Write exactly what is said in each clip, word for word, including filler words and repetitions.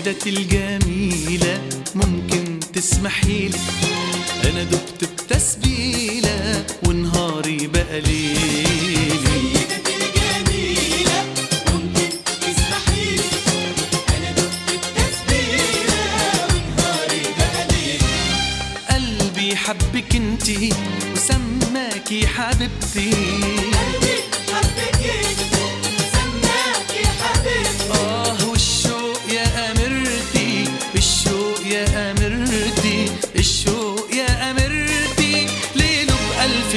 سيدتي الجميلة ممكن تسمحيلي أنا دبت بتسبيلة ونهاري بقى ليلي. سيدتي الجميلة ممكن تسمحيلي أنا دبت بتسبيلة ونهاري بقى ليلي. قلبي حبك انتي وسماكي حبيبتي، قلبي حبك انت وسماكي حبيبتي. آه والشوق يا أميرتي، الشوق يا أميرتي، الشوق يا أميرتي ليله بألف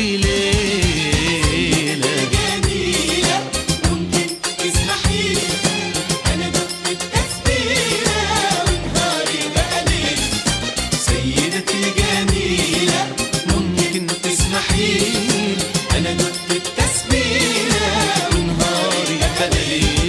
ليلة. جميلة ممكن تسمحيلي أنا دبت بتسبيلة ونهاري بقى ليلي. سيدتي الجميلة ممكن تسمحيلي أنا دبت بتسبيلة ونهاري بقى ليلي.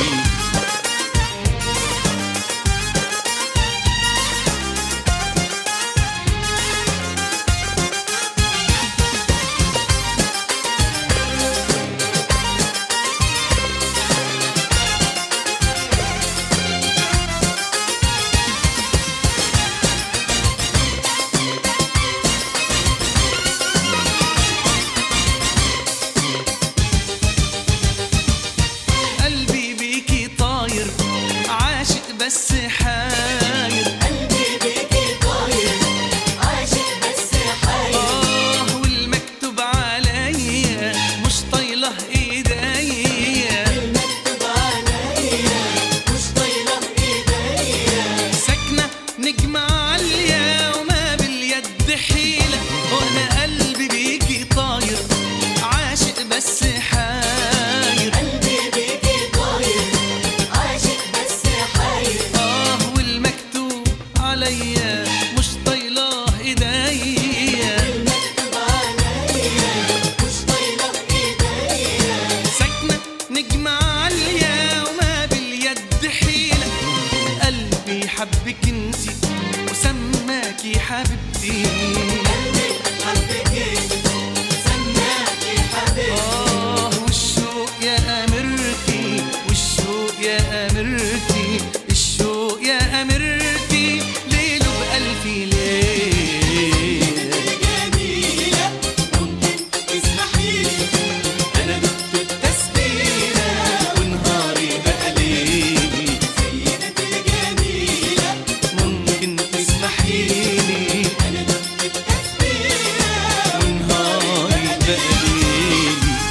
قلبي بيكي طاير عاشق بس حاير، قلبي بيكي طاير عاشق بس حاير. آه والمكتوب عليا مش طايله إيديا، المكتوب عليا مش طايلة إيديا. ساكنة نجمة عالية وما باليد حيلة، وأنا قلبي بيكي طاير عاشق بس حاير. قلبي بيكي طاير عاشق بس حاير. آه والمكتوب عليا مش طايله إيديا، المكتوب عليا مش طايلة إيديا. ساكنة نجمة عالية وما باليد حيلة. قلبي حبك انتي وسماكي حبيبتي، قلبي حبك انت وسماكي حبيبتي. آه والشوق يا أميرتي، والشوق يا أميرتي، الشوق يا أميرتي ليله بألف ليلة. جميلة ممكن تسمحيلي أنا دبت بتسبيلة ونهاري بقى ليلي. سيدتي الجميلة ممكن تسمحيلي أنا دبت بتسبيلة ونهاري بقى ليلي.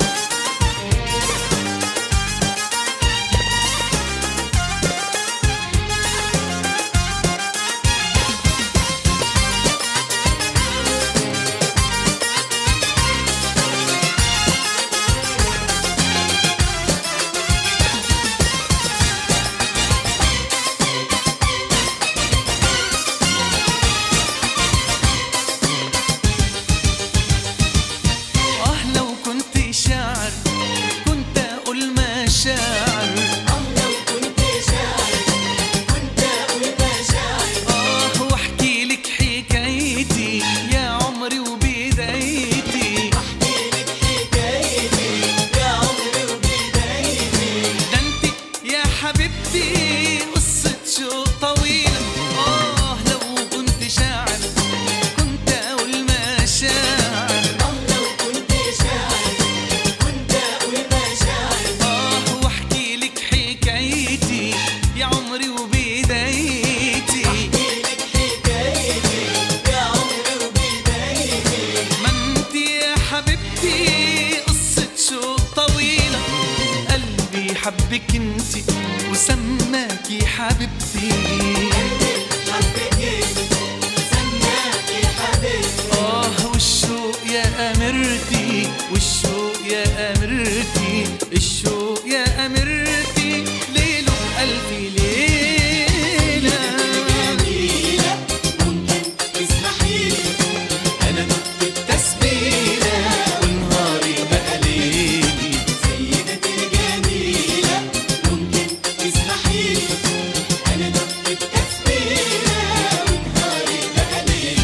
آه لو كنت شاعر كنت أقول مشاعر، آه لو كنت شاعر كنت أقول مشاعر. آه وأحكي لك حكايتي يا عمري وبدايتي، أحكيلك حكايتي يا عمري وبدايتي. ده انت يا حبيبتي قصة شوق طويلة. آه لو كنت شاعر كنت أقول مشاعر، آه لو كنت شاعر كنت أقول مشاعر. آه وأحكي لك حكايتي يا عمري وبدايتي. أحكيلك حكايتي يا عمري وبدايتي. ما انت يا حبيبتي قصة شوق طويلة، قلبي حبك انتي وسماكي حبيبتي. حبك انت سماكي حبيبتي. آه والشوق يا أميرتي، والشوق يا أميرتي، الشوق يا أميرتي ليله بألف ليلة. جميلة ممكن تسمحيلي أنا دبت بتسبيلة ونهاري بقى ليلي. سيدتي الجميلة ممكن تسمحيلي أنا دبت بتسبيلة ونهاري بقى ليلي.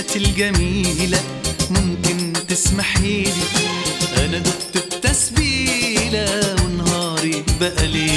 ست الجميلة ممكن تسمحيلي، أنا دقت التسبيلة ونهاري بقى ليل.